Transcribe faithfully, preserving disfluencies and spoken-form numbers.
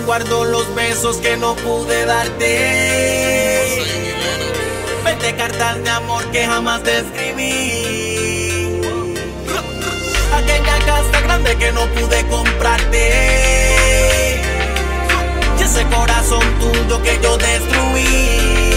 guardo los besos que no pude darte. Veinte cartas de amor que jamás te escribí. Aquella casa grande que no pude comprarte. Y ese corazón tuyo que yo destruí.